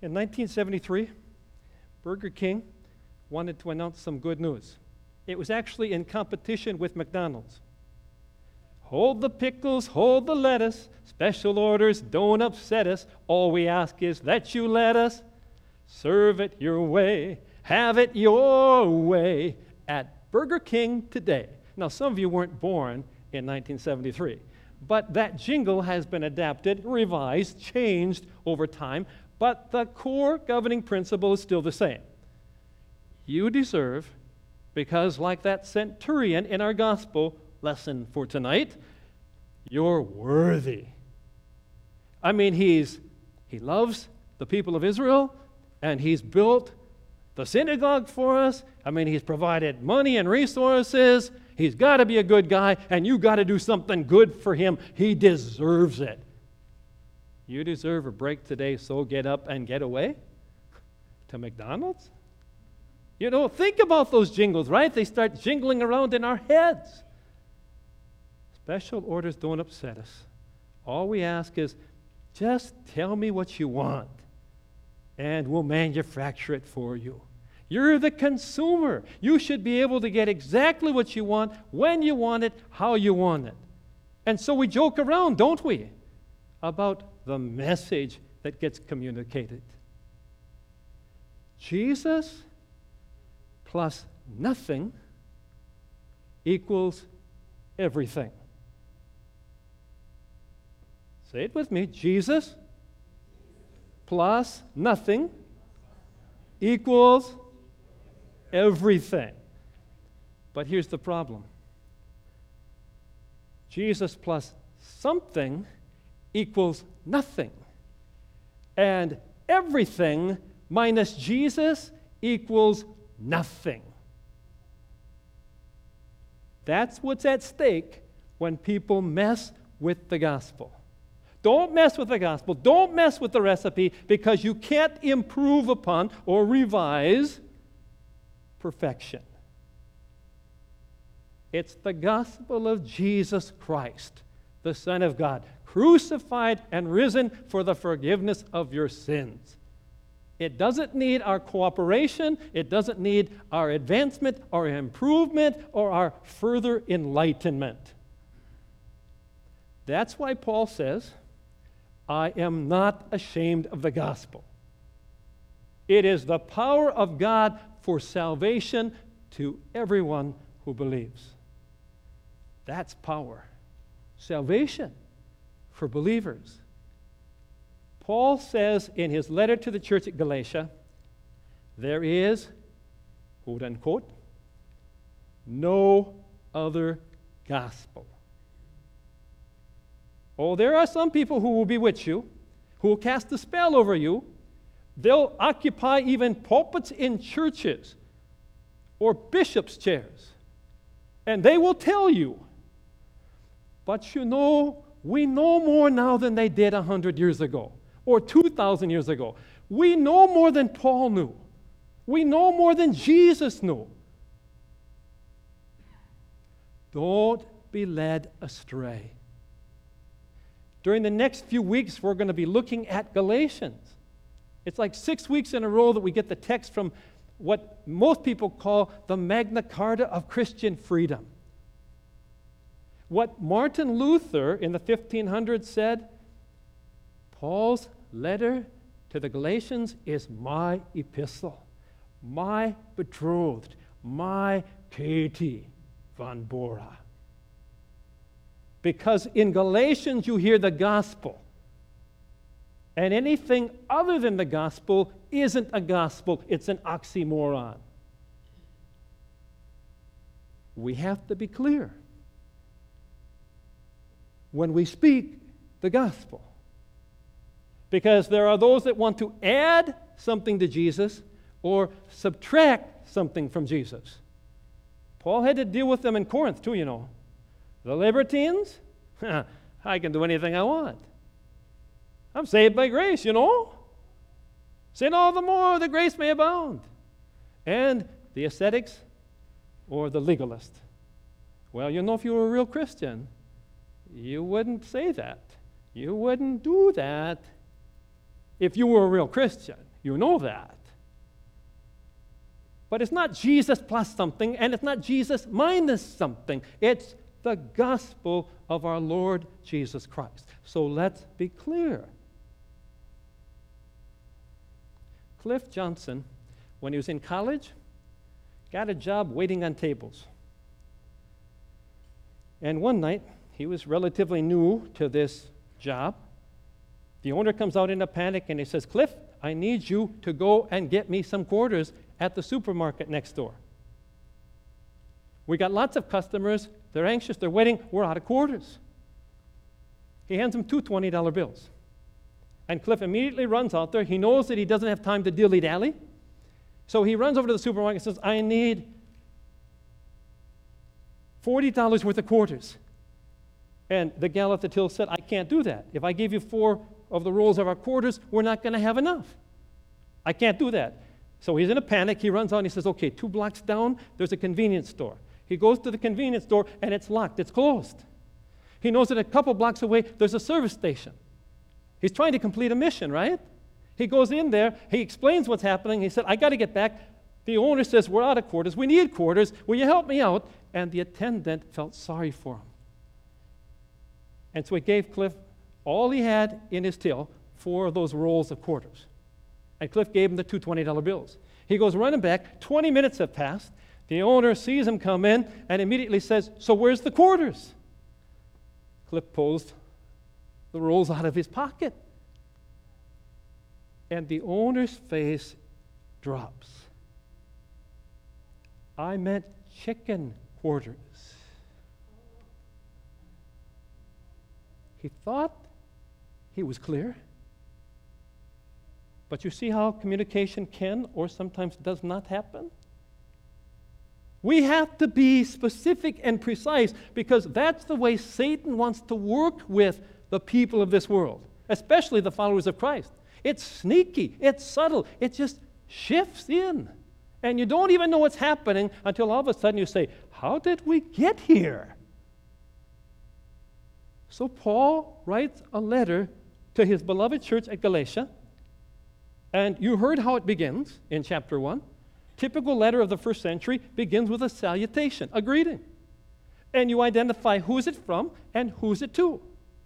In 1973, Burger King wanted to announce some good news. It was actually in competition with McDonald's. Hold the pickles, hold the lettuce, special orders, don't upset us. All we ask is that you let us serve it your way, have it your way at Burger King today. Now, some of you weren't born in 1973, but that jingle has been adapted, revised, changed over time, but the core governing principle is still the same. You deserve, because like that centurion in our gospel lesson for tonight, you're worthy. I mean, he loves the people of Israel, and he's built the synagogue for us. I mean, he's provided money and resources. He's got to be a good guy, and you got to do something good for him. He deserves it. You deserve a break today, so get up and get away to McDonald's? You know, think about those jingles, right? They start jingling around in our heads. Special orders don't upset us. All we ask is, just tell me what you want, and we'll manufacture it for you. You're the consumer. You should be able to get exactly what you want, when you want it, how you want it. And so we joke around, don't we, about the message that gets communicated. Jesus plus nothing equals everything. Say it with me. Jesus plus nothing equals everything. But here's the problem. Jesus plus something equals nothing. And everything minus Jesus equals nothing. That's what's at stake when people mess with the gospel. Don't mess with the gospel. Don't mess with the recipe, because you can't improve upon or revise perfection. It's the gospel of Jesus Christ, the Son of God, crucified and risen for the forgiveness of your sins. It doesn't need our cooperation. It doesn't need our advancement or improvement or our further enlightenment. That's why Paul says, I am not ashamed of the gospel. It is the power of God for salvation to everyone who believes. That's power. Salvation for believers. Paul says in his letter to the church at Galatia, there is, quote unquote, no other gospel. Oh, there are some people who will bewitch you, who will cast a spell over you. They'll occupy even pulpits in churches or bishops' chairs. And they will tell you, but you know, we know more now than they did 100 years ago or 2,000 years ago. We know more than Paul knew. We know more than Jesus knew. Don't be led astray. During the next few weeks, we're going to be looking at Galatians. It's like 6 weeks in a row that we get the text from what most people call the Magna Carta of Christian freedom. What Martin Luther in the 1500s said, Paul's letter to the Galatians is my epistle, my betrothed, my Katie von Bora. Because in Galatians you hear the gospel. And anything other than the gospel isn't a gospel, it's an oxymoron. We have to be clear when we speak the gospel. Because there are those that want to add something to Jesus or subtract something from Jesus. Paul had to deal with them in Corinth too, you know. The libertines? I can do anything I want. I'm saved by grace, you know. Sin all the more, the grace may abound. And the ascetics or the legalist. Well, you know, if you were a real Christian, you wouldn't say that. You wouldn't do that if you were a real Christian. You know that. But it's not Jesus plus something, and it's not Jesus minus something. It's the gospel of our Lord Jesus Christ. So let's be clear. Cliff Johnson, when he was in college, got a job waiting on tables. And one night, he was relatively new to this job. The owner comes out in a panic and he says, Cliff, I need you to go and get me some quarters at the supermarket next door. We got lots of customers. They're anxious. They're waiting. We're out of quarters. He hands him two $20 bills. And Cliff immediately runs out there. He knows that he doesn't have time to dilly-dally. So he runs over to the supermarket and says, I need $40 worth of quarters. And the gal at the till said, I can't do that. If I give you 4 of the rolls of our quarters, we're not going to have enough. I can't do that. So he's in a panic. He runs out and he says, okay, 2 blocks down, there's a convenience store. He goes to the convenience store and it's locked. It's closed. He knows that a couple blocks away, there's a service station. He's trying to complete a mission, right? He goes in there. He explains what's happening. He said, I got to get back. The owner says, we're out of quarters. We need quarters. Will you help me out? And the attendant felt sorry for him. And so he gave Cliff all he had in his till, 4 of those rolls of quarters. And Cliff gave him the 2 $20 bills. He goes running back. 20 minutes have passed. The owner sees him come in and immediately says, so where's the quarters? Cliff pulls the rolls out of his pocket. And the owner's face drops. I meant chicken quarters. He thought he was clear. But you see how communication can or sometimes does not happen? We have to be specific and precise because that's the way Satan wants to work with the people of this world, especially the followers of Christ. It's sneaky, it's subtle, it just shifts in. And you don't even know what's happening until all of a sudden you say, how did we get here? So Paul writes a letter to his beloved church at Galatia, and you heard how it begins in chapter 1. Typical letter of the first century begins with a salutation, a greeting. And you identify who is it from and who's it to.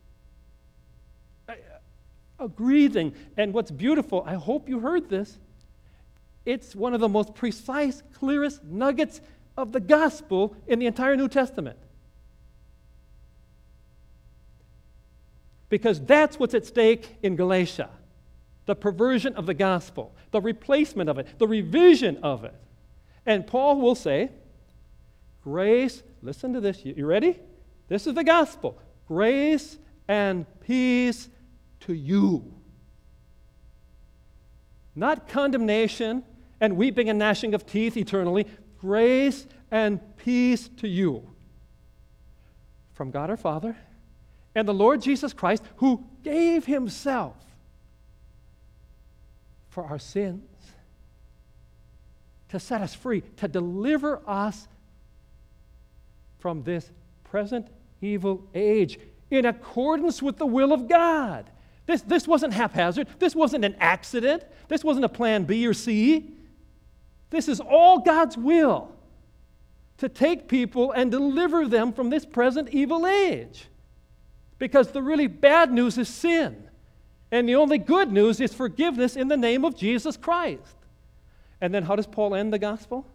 A greeting. And what's beautiful, I hope you heard this, it's one of the most precise, clearest nuggets of the gospel in the entire New Testament. Because that's what's at stake in Galatia. The perversion of the gospel, the replacement of it, the revision of it. And Paul will say, grace, listen to this, you ready? This is the gospel. Grace and peace to you. Not condemnation and weeping and gnashing of teeth eternally. Grace and peace to you. From God our Father and the Lord Jesus Christ, who gave himself for our sins, to set us free, to deliver us from this present evil age in accordance with the will of God. This wasn't haphazard. This wasn't an accident. This wasn't a plan B or C. This is all God's will, to take people and deliver them from this present evil age. Because the really bad news is sin. And the only good news is forgiveness in the name of Jesus Christ. And then how does Paul end the gospel?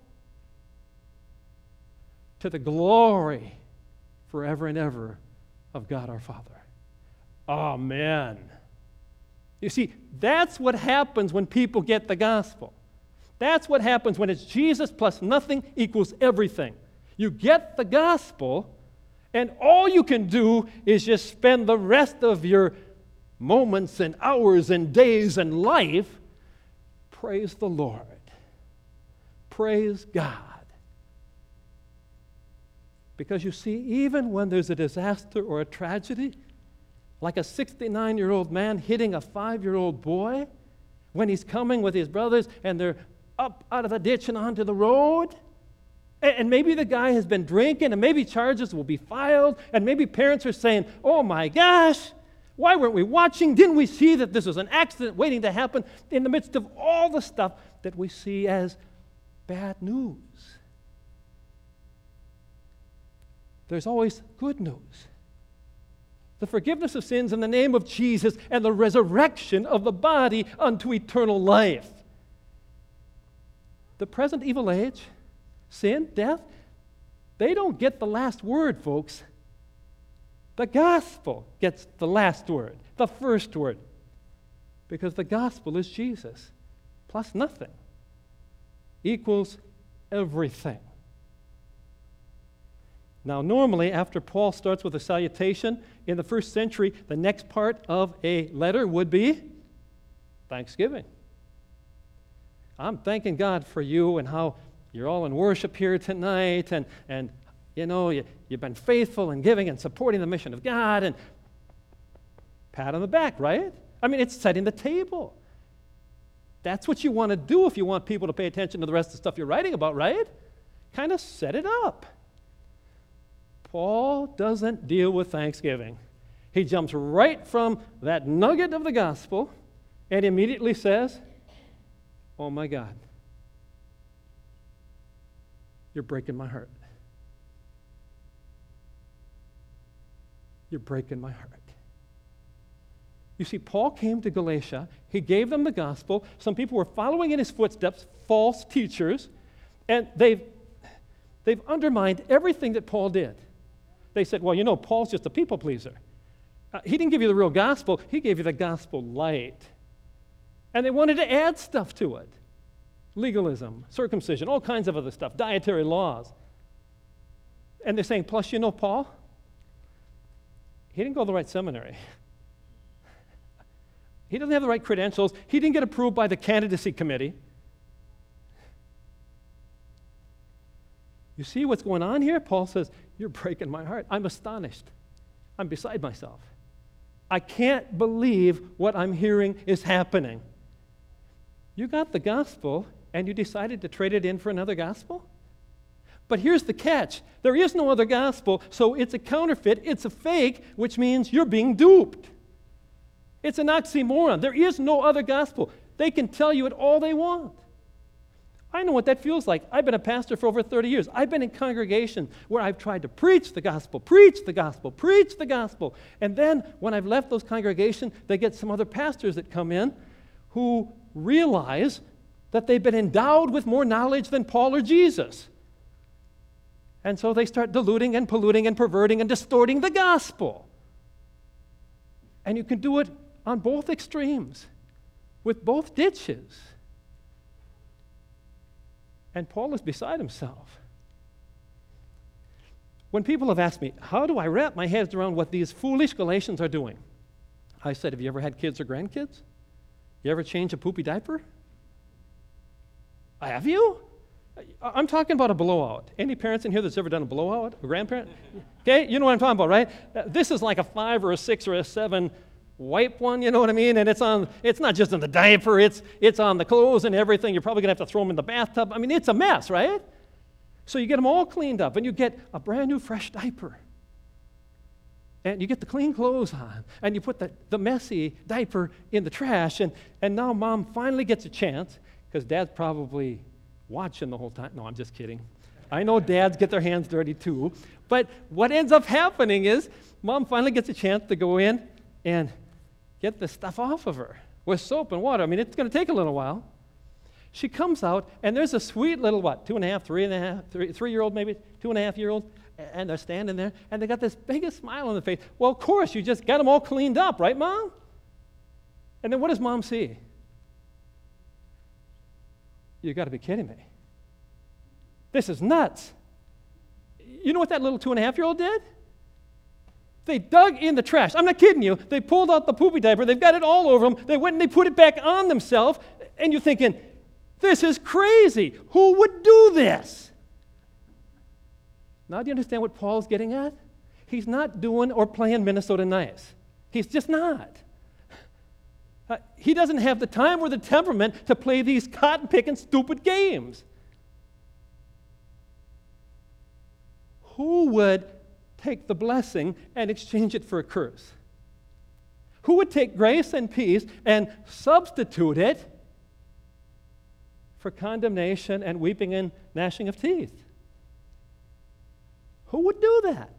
To the glory forever and ever of God our Father. Amen. You see, that's what happens when people get the gospel. That's what happens when it's Jesus plus nothing equals everything. You get the gospel, and all you can do is just spend the rest of your moments and hours and days and life, praise the Lord. Praise God. Because you see, even when there's a disaster or a tragedy, like a 69-year-old man hitting a 5-year-old boy, when he's coming with his brothers and they're up out of the ditch and onto the road, and maybe the guy has been drinking, and maybe charges will be filed, and maybe parents are saying, oh my gosh, Why weren't we watching? Didn't we see that this was an accident waiting to happen in the midst of all the stuff that we see as bad news? There's always good news. The forgiveness of sins in the name of Jesus and the resurrection of the body unto eternal life. The present evil age, sin, death, they don't get the last word, folks. The gospel gets the last word, the first word, because the gospel is Jesus plus nothing equals everything. Now, normally, after Paul starts with a salutation, in the first century, the next part of a letter would be thanksgiving. I'm thanking God for you and how you're all in worship here tonight, and you know, you've been faithful in giving and supporting the mission of God, and pat on the back, right? I mean, it's setting the table. That's what you want to do if you want people to pay attention to the rest of the stuff you're writing about, right? Kind of set it up. Paul doesn't deal with thanksgiving. He jumps right from that nugget of the gospel and immediately says, oh my God, you're breaking my heart. You're breaking my heart. You see, Paul came to Galatia. He gave them the gospel. Some people were following in his footsteps, false teachers, and they've undermined everything that Paul did. They said, well, you know, Paul's just a people pleaser. He didn't give you the real gospel. He gave you the gospel light. And they wanted to add stuff to it. Legalism, circumcision, all kinds of other stuff, dietary laws. And they're saying, plus, you know, Paul, he didn't go to the right seminary. He doesn't have the right credentials. He didn't get approved by the candidacy committee. You see what's going on here? Paul says, you're breaking my heart. I'm astonished. I'm beside myself. I can't believe what I'm hearing is happening. You got the gospel, and you decided to trade it in for another gospel? But here's the catch. There is no other gospel, so it's a counterfeit, it's a fake, which means you're being duped. It's an oxymoron. There is no other gospel. They can tell you it all they want. I know what that feels like. I've been a pastor for over 30 years. I've been in congregations where I've tried to preach the gospel, preach the gospel, preach the gospel. And then when I've left those congregations, they get some other pastors that come in who realize that they've been endowed with more knowledge than Paul or Jesus. And so they start diluting and polluting and perverting and distorting the gospel. And you can do it on both extremes, with both ditches. And Paul is beside himself. When people have asked me, how do I wrap my head around what these foolish Galatians are doing? I said, have you ever had kids or grandkids? You ever change a poopy diaper? Have you? I'm talking about a blowout. Any parents in here that's ever done a blowout? A grandparent? Okay, you know what I'm talking about, right? This is like a 5 or a 6 or a 7 wipe one, you know what I mean? And it's not just in the diaper, it's on the clothes and everything. You're probably going to have to throw them in the bathtub. I mean, it's a mess, right? So you get them all cleaned up, and you get a brand new fresh diaper. And you get the clean clothes on, and you put the messy diaper in the trash, and now mom finally gets a chance, because dad's probably watching the whole time. No, I'm just kidding. I know dads get their hands dirty too, but what ends up happening is mom finally gets a chance to go in and get the stuff off of her with soap and water. I mean, it's going to take a little while. She comes out, and there's a sweet little, 3-year-old maybe, 2.5-year-old, and they're standing there, and they got this biggest smile on their face. Well, of course, you just got them all cleaned up, right, Mom? And then what does Mom see? You got to be kidding me. This is nuts. You know what that little 2.5-year-old did? They dug in the trash. I'm not kidding you. They pulled out the poopy diaper. They've got it all over them. They went and they put it back on themselves. And you're thinking, this is crazy. Who would do this? Now, do you understand what Paul's getting at? He's not doing or playing Minnesota nice. He's just not. He doesn't have the time or the temperament to play these cotton-picking, stupid games. Who would take the blessing and exchange it for a curse? Who would take grace and peace and substitute it for condemnation and weeping and gnashing of teeth? Who would do that?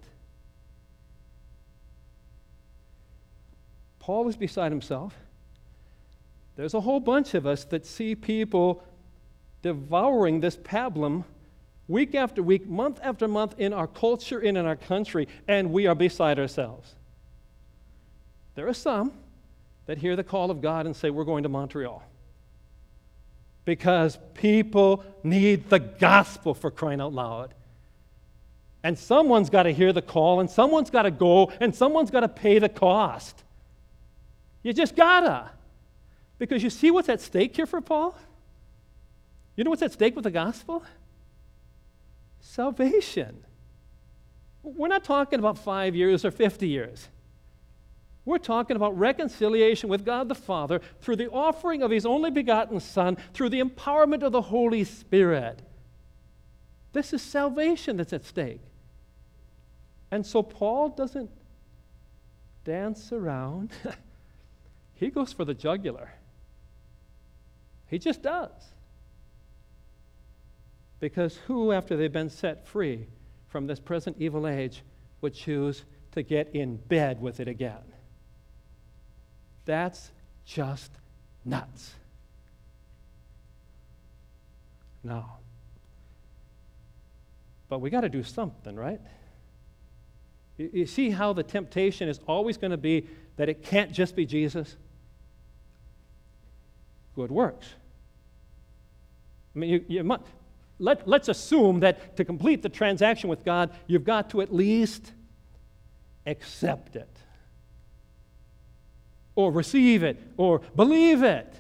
Paul is beside himself. There's a whole bunch of us that see people devouring this pablum week after week, month after month in our culture and in our country, and we are beside ourselves. There are some that hear the call of God and say, we're going to Montreal. Because people need the gospel, for crying out loud. And someone's got to hear the call, and someone's got to go, and someone's got to pay the cost. You just gotta. Because you see what's at stake here for Paul? You know what's at stake with the gospel? Salvation. We're not talking about 5 years or 50 years. We're talking about reconciliation with God the Father through the offering of His only begotten Son, through the empowerment of the Holy Spirit. This is salvation that's at stake. And so Paul doesn't dance around. He goes for the jugular. He just does. Because who, after they've been set free from this present evil age, would choose to get in bed with it again? That's just nuts. No. But we got to do something, right? You see how the temptation is always going to be that it can't just be Jesus? Good works. I mean, you must, let's assume that to complete the transaction with God, you've got to at least accept it, or receive it, or believe it.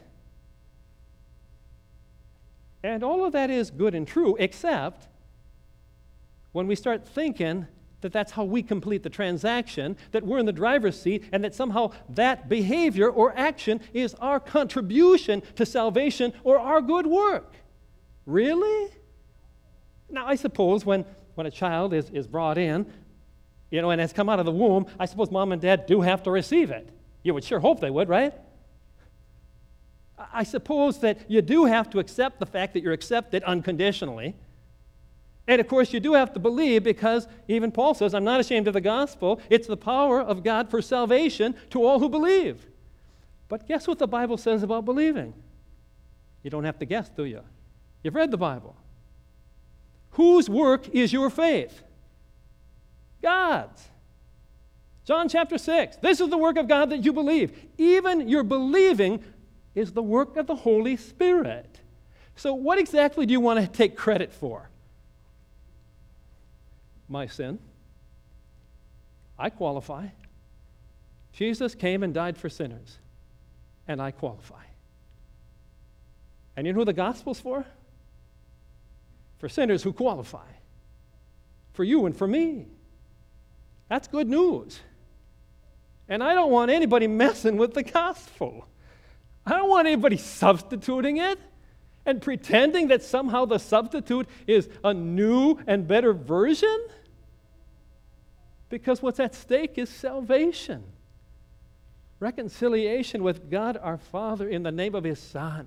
And all of that is good and true, except when we start thinking that that's how we complete the transaction, that we're in the driver's seat, and that somehow that behavior or action is our contribution to salvation or our good work. Really? Now, I suppose when a child is brought in, and has come out of the womb, I suppose mom and dad do have to receive it. You would sure hope they would, right? I suppose that you do have to accept the fact that you're accepted unconditionally. And of course, you do have to believe, because even Paul says, I'm not ashamed of the gospel. It's the power of God for salvation to all who believe. But guess what the Bible says about believing? You don't have to guess, do you? You've read the Bible. Whose work is your faith? God's. John chapter 6. This is the work of God that you believe. Even your believing is the work of the Holy Spirit. So what exactly do you want to take credit for? My sin. I qualify. Jesus came and died for sinners, and I qualify. And you know who the gospel's for? For sinners who qualify. For you and for me. That's good news. And I don't want anybody messing with the gospel. I don't want anybody substituting it and pretending that somehow the substitute is a new and better version. Because what's at stake is salvation. Reconciliation with God our Father in the name of His Son.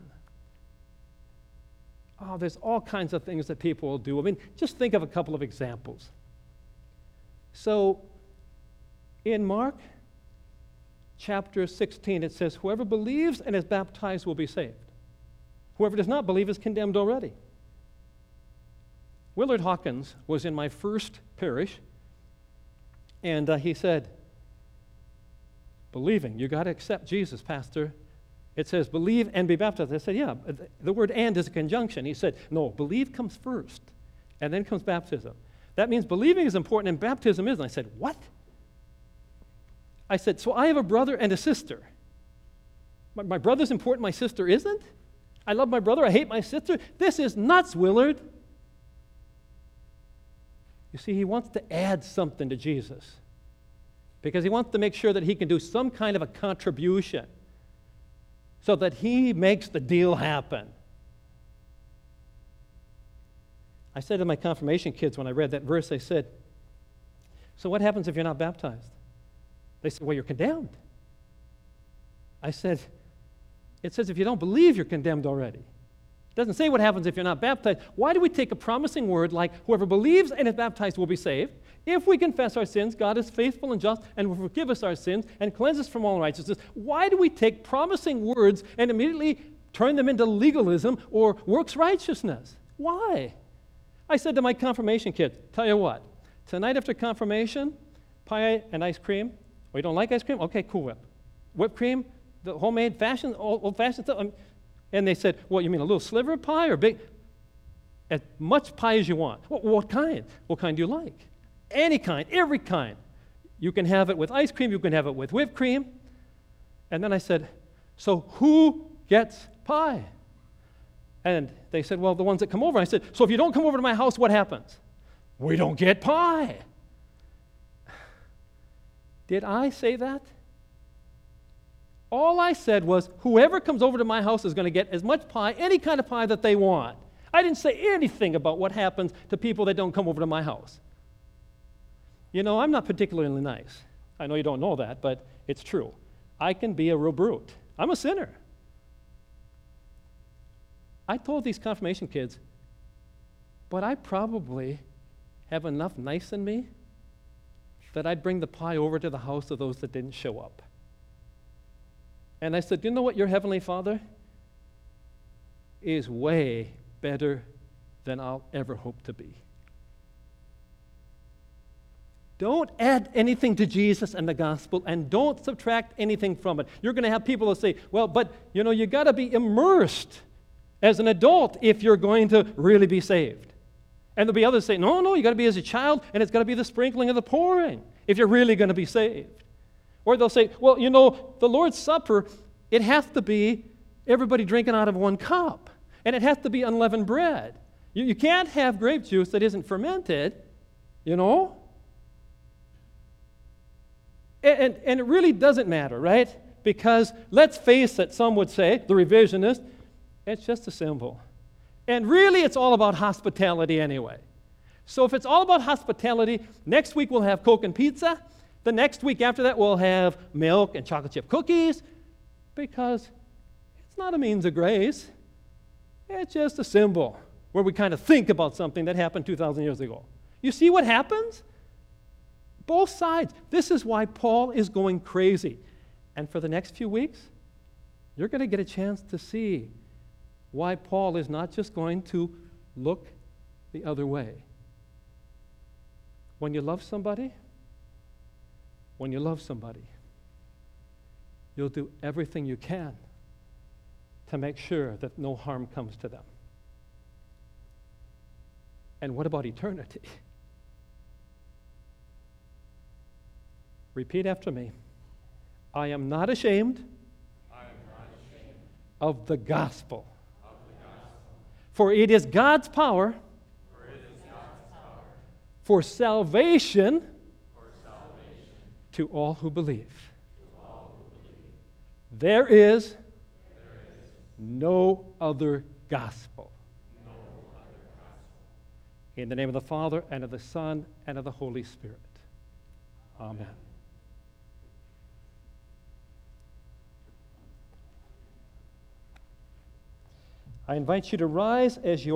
Oh, there's all kinds of things that people will do. I mean, just think of a couple of examples. So, in Mark chapter 16, it says, whoever believes and is baptized will be saved. Whoever does not believe is condemned already. Willard Hawkins was in my first parish, and he said, believing, you got to accept Jesus, Pastor. It says, believe and be baptized. I said, yeah, the word and is a conjunction. He said, no, believe comes first, and then comes baptism. That means believing is important and baptism isn't. I said, what? I said, so I have a brother and a sister. My brother's important, my sister isn't? I love my brother, I hate my sister? This is nuts, Willard. You see, he wants to add something to Jesus because he wants to make sure that he can do some kind of a contribution so that he makes the deal happen. I said to my confirmation kids when I read that verse, I said, so what happens if you're not baptized? They said, well, you're condemned. I said, it says if you don't believe, you're condemned already. It doesn't say what happens if you're not baptized. Why do we take a promising word like whoever believes and is baptized will be saved? If we confess our sins, God is faithful and just and will forgive us our sins and cleanse us from all unrighteousness. Why do we take promising words and immediately turn them into legalism or works righteousness? Why? I said to my confirmation kids, tell you what, tonight after confirmation, pie and ice cream. Oh, you don't like ice cream? Okay, Cool Whip. Whipped cream, the homemade fashion, old-fashioned stuff. And they said, well, you mean a little sliver of pie or big? As much pie as you want. Well, what kind? What kind do you like? Any kind, every kind. You can have it with ice cream, you can have it with whipped cream. And then I said, so who gets pie? And they said, well, the ones that come over. I said, so if you don't come over to my house, what happens? We don't get pie. Did I say that? All I said was, whoever comes over to my house is going to get as much pie, any kind of pie that they want. I didn't say anything about what happens to people that don't come over to my house. You know, I'm not particularly nice. I know you don't know that, but it's true. I can be a real brute. I'm a sinner. I told these confirmation kids, but I probably have enough nice in me that I'd bring the pie over to the house of those that didn't show up. And I said, you know what, your Heavenly Father is way better than I'll ever hope to be. Don't add anything to Jesus and the gospel, and don't subtract anything from it. You're going to have people that say, well, but, you know, you got to be immersed as an adult if you're going to really be saved. And there'll be others say, no, you got to be as a child, and it's got to be the sprinkling of the pouring if you're really going to be saved. Or they'll say, well, you know, the Lord's Supper, it has to be everybody drinking out of one cup, and it has to be unleavened bread. You can't have grape juice that isn't fermented, you know? And it really doesn't matter, right? Because let's face it, some would say, the revisionist, it's just a symbol. And really, it's all about hospitality anyway. So if it's all about hospitality, next week we'll have Coke and pizza. The next week after that, we'll have milk and chocolate chip cookies, because it's not a means of grace. It's just a symbol where we kind of think about something that happened 2,000 years ago. You see what happens? Both sides. This is why Paul is going crazy. And for the next few weeks, you're going to get a chance to see why Paul is not just going to look the other way. When you love somebody, you'll do everything you can to make sure that no harm comes to them. And what about eternity? Repeat after me. I am not ashamed, of the gospel. For it is God's power, for salvation, to all who believe. There is no other gospel. In the name of the Father, and of the Son, and of the Holy Spirit. Amen. I invite you to rise as you